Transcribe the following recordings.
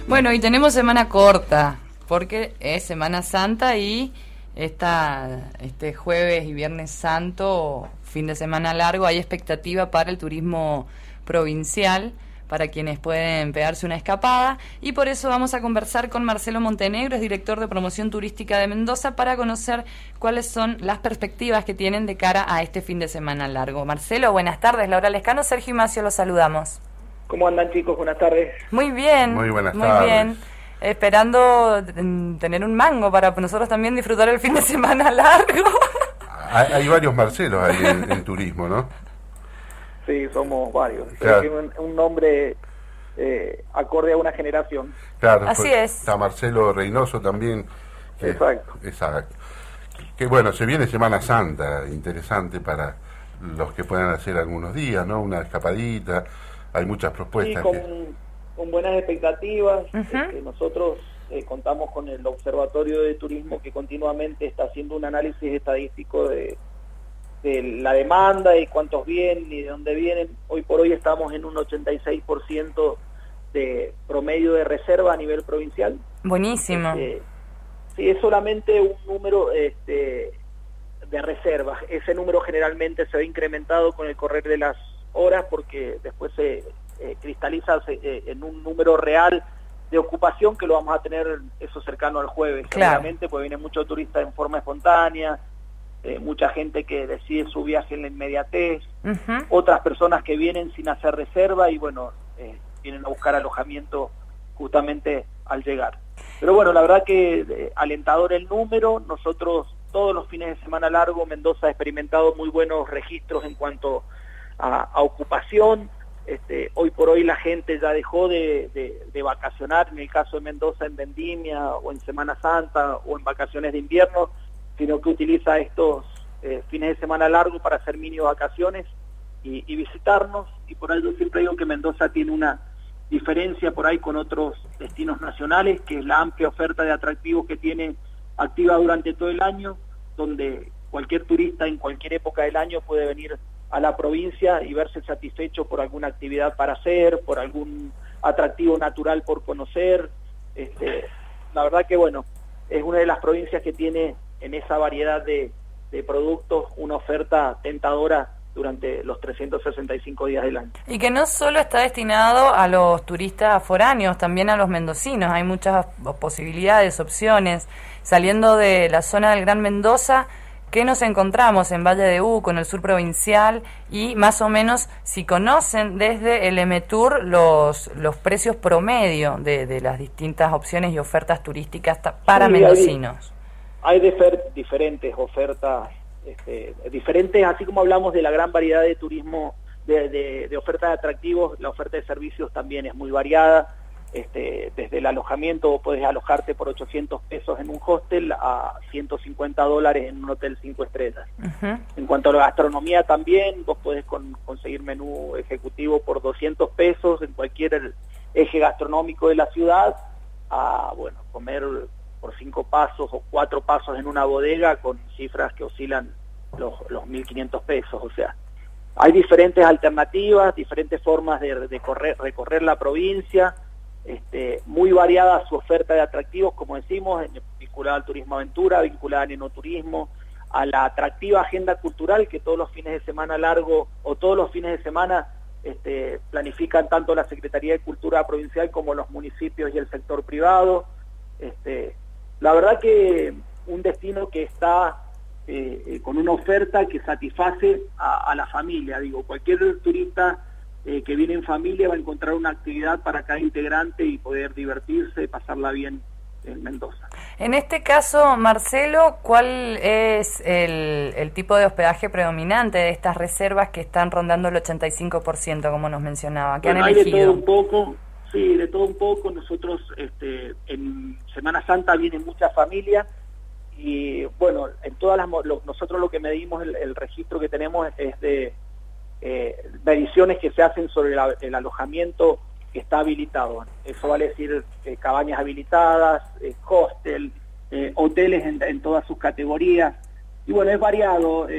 Bueno, y tenemos semana corta, porque es Semana Santa y este jueves y viernes santo, fin de semana largo, hay expectativa para el turismo provincial, para quienes pueden pegarse una escapada, y por eso vamos a conversar con Marcelo Montenegro, es director de promoción turística de Mendoza, para conocer cuáles son las perspectivas que tienen de cara a este fin de semana largo. Marcelo, buenas tardes. Laura Lescano, Sergio y Macio, los saludamos. ¿Cómo andan, chicos? Buenas tardes. Muy bien. Muy buenas tardes. Bien. Esperando tener un mango para nosotros también disfrutar el fin de semana largo. Hay varios Marcelos ahí en turismo, ¿no? Sí, somos varios. Claro. Un nombre acorde a una generación. Claro, así es. Está Marcelo Reynoso también. Exacto. Que bueno, se viene Semana Santa, interesante para los que puedan hacer algunos días, ¿no? Una escapadita, hay muchas propuestas. Sí, con buenas expectativas. Uh-huh. Nosotros contamos con el Observatorio de Turismo, que continuamente está haciendo un análisis estadístico de la demanda y cuántos vienen y de dónde vienen. Hoy por hoy estamos en un 86% de promedio de reserva a nivel provincial. Buenísimo. Sí, es solamente un número de reservas. Ese número generalmente se ve incrementado con el correr de las horas, porque después se cristaliza en un número real de ocupación, que lo vamos a tener eso cercano al jueves. Claro. Seguramente, pues viene mucho turista en forma espontánea, mucha gente que decide su viaje en la inmediatez, Uh-huh. otras personas que vienen sin hacer reserva y bueno, vienen a buscar alojamiento justamente al llegar. Pero bueno, la verdad que alentador el número. Nosotros todos los fines de semana largo, Mendoza ha experimentado muy buenos registros en cuanto a ocupación. Hoy por hoy la gente ya dejó de vacacionar, en el caso de Mendoza, en vendimia o en Semana Santa o en vacaciones de invierno, sino que utiliza estos fines de semana largo para hacer mini vacaciones y visitarnos. Y por ahí yo siempre digo que Mendoza tiene una diferencia por ahí con otros destinos nacionales, que es la amplia oferta de atractivos que tiene activa durante todo el año, donde cualquier turista en cualquier época del año puede venir a la provincia y verse satisfecho por alguna actividad para hacer, por algún atractivo natural por conocer. La verdad que bueno, es una de las provincias que tiene en esa variedad de productos una oferta tentadora durante los 365 días del año. Y que no solo está destinado a los turistas foráneos, también a los mendocinos. Hay muchas posibilidades, opciones. Saliendo de la zona del Gran Mendoza, ¿qué nos encontramos en Valle de Uco, en el sur provincial? Y más o menos, si conocen desde el M-Tour los precios promedio de las distintas opciones y ofertas turísticas para mendocinos. Hay diferentes ofertas, diferentes, así como hablamos de la gran variedad de turismo, de ofertas de atractivos, la oferta de servicios también es muy variada. Desde el alojamiento, vos podés alojarte por 800 pesos en un hostel a $150 en un hotel 5 estrellas. Uh-huh. En cuanto a la gastronomía también, vos podés conseguir menú ejecutivo por 200 pesos en cualquier eje gastronómico de la ciudad, a comer por 5 pasos o 4 pasos en una bodega con cifras que oscilan los 1.500 pesos. O sea, hay diferentes alternativas, diferentes formas de recorrer la provincia. Muy variada su oferta de atractivos, como decimos, vinculada al turismo aventura, vinculada al enoturismo, a la atractiva agenda cultural que todos los fines de semana largo o todos los fines de semana planifican tanto la Secretaría de Cultura Provincial como los municipios y el sector privado. La verdad que un destino que está con una oferta que satisface a la familia. Digo, cualquier turista que viene en familia va a encontrar una actividad para cada integrante y poder divertirse, pasarla bien en Mendoza. En este caso, Marcelo, ¿cuál es el tipo de hospedaje predominante de estas reservas que están rondando el 85%, como nos mencionaba? ¿Qué han elegido? Hay de todo un poco, sí, de todo un poco. Nosotros en Semana Santa vienen muchas familias y bueno, en todas nosotros lo que medimos, el registro que tenemos es de mediciones que se hacen sobre el alojamiento que está habilitado. Eso vale decir cabañas habilitadas, hostel, hoteles en todas sus categorías. Y bueno, es variado.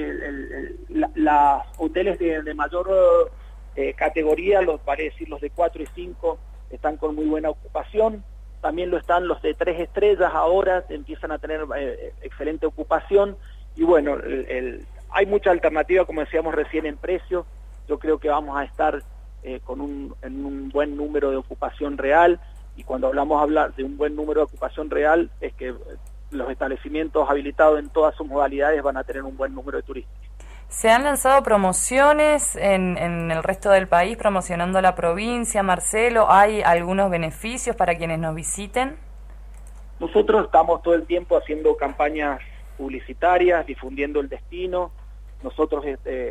Los hoteles de mayor categoría, vale decir los de 4 y 5, están con muy buena ocupación. también lo están los de 3 estrellas, ahora empiezan a tener excelente ocupación, y bueno, hay mucha alternativa, como decíamos recién, en precio. Yo creo que vamos a estar en un buen número de ocupación real, y cuando hablamos de un buen número de ocupación real, es que los establecimientos habilitados en todas sus modalidades van a tener un buen número de turistas. ¿Se han lanzado promociones en el resto del país, promocionando la provincia, Marcelo? ¿Hay algunos beneficios para quienes nos visiten? Nosotros estamos todo el tiempo haciendo campañas publicitarias, difundiendo el destino. Nosotros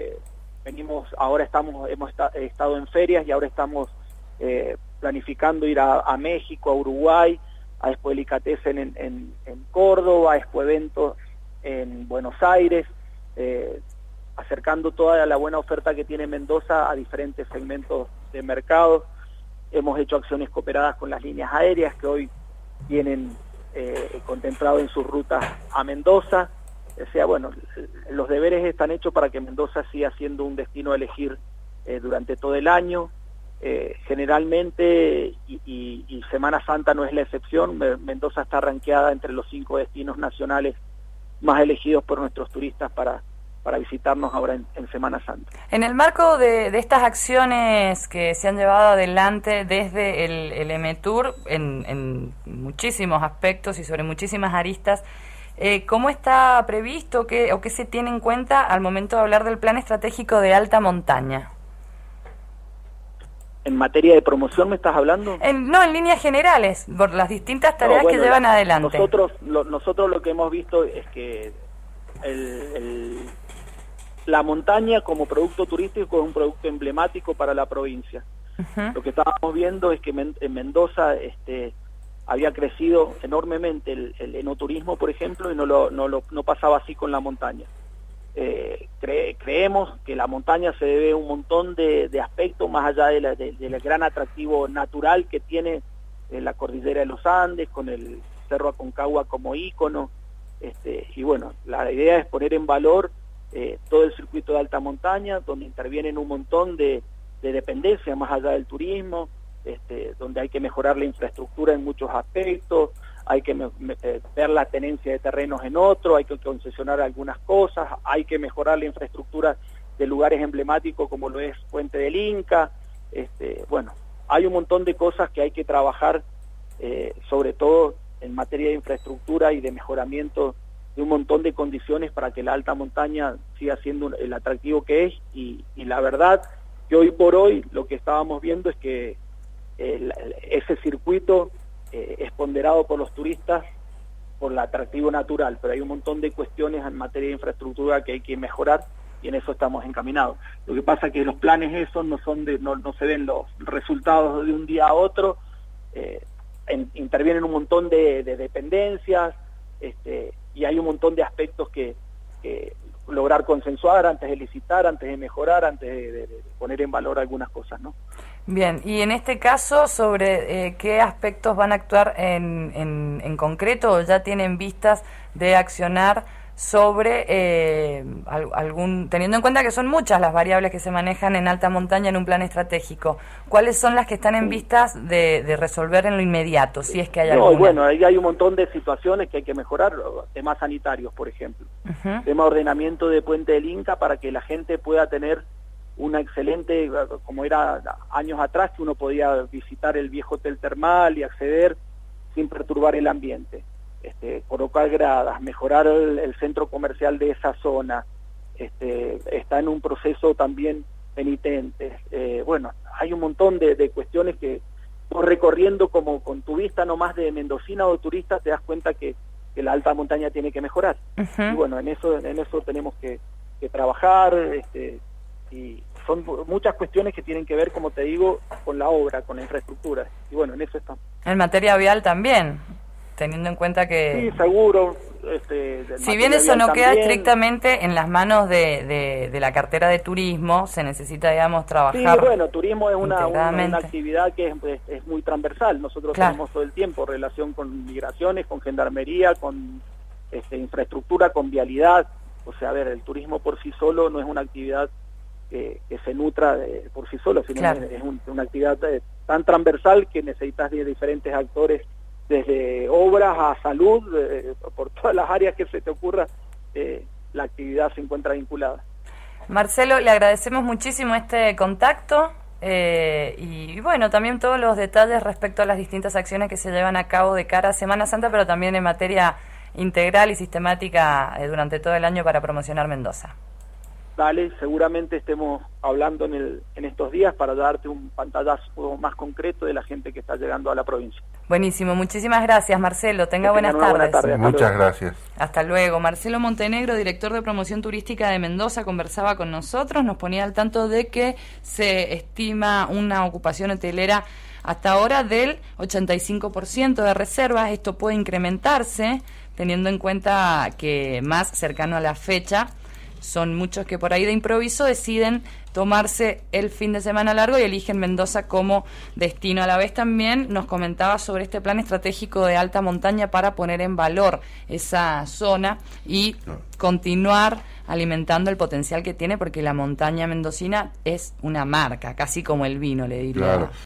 hemos estado en ferias, y ahora estamos planificando ir a México, a Uruguay, a Expo Delicatessen en Córdoba, a Expo Eventos en Buenos Aires, acercando toda la buena oferta que tiene Mendoza a diferentes segmentos de mercado. Hemos hecho acciones cooperadas con las líneas aéreas que hoy tienen contemplado en sus rutas a Mendoza. O sea, bueno, los deberes están hechos para que Mendoza siga siendo un destino a elegir durante todo el año. Generalmente, y Semana Santa no es la excepción, Mendoza está rankeada entre los 5 destinos nacionales más elegidos por nuestros turistas para visitarnos ahora en Semana Santa. En el marco de estas acciones que se han llevado adelante desde el M-Tour en muchísimos aspectos y sobre muchísimas aristas, ¿cómo está previsto o qué se tiene en cuenta al momento de hablar del plan estratégico de alta montaña? ¿En materia de promoción me estás hablando? No, en líneas generales, por las distintas tareas que llevan adelante. Nosotros lo que hemos visto es que la montaña como producto turístico es un producto emblemático para la provincia. Uh-huh. Lo que estábamos viendo es que en Mendoza había crecido enormemente el enoturismo, por ejemplo, y no pasaba así con la montaña. Creemos que la montaña se debe a un montón de aspectos, más allá del gran atractivo natural que tiene la cordillera de los Andes, con el Cerro Aconcagua como ícono, y bueno, la idea es poner en valor todo el circuito de alta montaña, donde intervienen un montón de dependencias más allá del turismo, donde hay que mejorar la infraestructura en muchos aspectos, hay que ver la tenencia de terrenos en otro, hay que concesionar algunas cosas, hay que mejorar la infraestructura de lugares emblemáticos como lo es Puente del Inca. Bueno, hay un montón de cosas que hay que trabajar, sobre todo en materia de infraestructura y de mejoramiento de un montón de condiciones para que la alta montaña siga siendo el atractivo que es, y la verdad que hoy por hoy lo que estábamos viendo es que ese circuito es ponderado por los turistas por el atractivo natural, pero hay un montón de cuestiones en materia de infraestructura que hay que mejorar, y en eso estamos encaminados. Lo que pasa es que los planes esos no se ven los resultados de un día a otro, intervienen un montón de dependencias, y hay un montón de aspectos que lograr consensuar antes de licitar, antes de mejorar, antes de poner en valor algunas cosas, ¿no? Bien, y en este caso, ¿sobre qué aspectos van a actuar en concreto, o ya tienen vistas de accionar sobre teniendo en cuenta que son muchas las variables que se manejan en alta montaña en un plan estratégico? ¿Cuáles son las que están en vistas de resolver en lo inmediato, si es que hay alguna? Bueno, ahí hay un montón de situaciones que hay que mejorar, temas sanitarios, por ejemplo. Uh-huh. Tema ordenamiento de Puente del Inca para que la gente pueda tener una excelente, como era años atrás, que uno podía visitar el viejo hotel termal y acceder sin perturbar el ambiente. Colocar gradas, mejorar el centro comercial de esa zona, está en un proceso también penitente. Bueno, hay un montón de cuestiones que vos recorriendo como con tu vista nomás de mendocina o de turista te das cuenta que la alta montaña tiene que mejorar. Uh-huh. Y bueno, en eso tenemos que trabajar, y son muchas cuestiones que tienen que ver, como te digo, con la obra, con la infraestructura, y bueno, en eso estamos. En materia vial también, teniendo en cuenta que... Sí, seguro. Si bien eso no queda estrictamente en las manos de la cartera de turismo, se necesita, digamos, trabajar. Sí, bueno, turismo es una actividad que es muy transversal. Nosotros tenemos todo el tiempo relación con migraciones, con gendarmería, con infraestructura, con vialidad. O sea, a ver, el turismo por sí solo no es una actividad que se nutra por sí solo, sino es una actividad tan transversal que necesitas de diferentes actores desde obras a salud, por todas las áreas que se te ocurra, la actividad se encuentra vinculada. Marcelo, le agradecemos muchísimo este contacto y bueno, también todos los detalles respecto a las distintas acciones que se llevan a cabo de cara a Semana Santa, pero también en materia integral y sistemática durante todo el año para promocionar Mendoza. Dale, seguramente estemos hablando en estos días para darte un pantallazo más concreto de la gente que está llegando a la provincia. Buenísimo, muchísimas gracias, Marcelo. Tenga buenas tardes. Muchas gracias. Hasta luego. Marcelo Montenegro, director de promoción turística de Mendoza, conversaba con nosotros, nos ponía al tanto de que se estima una ocupación hotelera hasta ahora del 85% de reservas. Esto puede incrementarse teniendo en cuenta que más cercano a la fecha son muchos que por ahí de improviso deciden tomarse el fin de semana largo y eligen Mendoza como destino. A la vez también nos comentaba sobre este plan estratégico de alta montaña para poner en valor esa zona y continuar alimentando el potencial que tiene, porque la montaña mendocina es una marca, casi como el vino, le diría. Claro.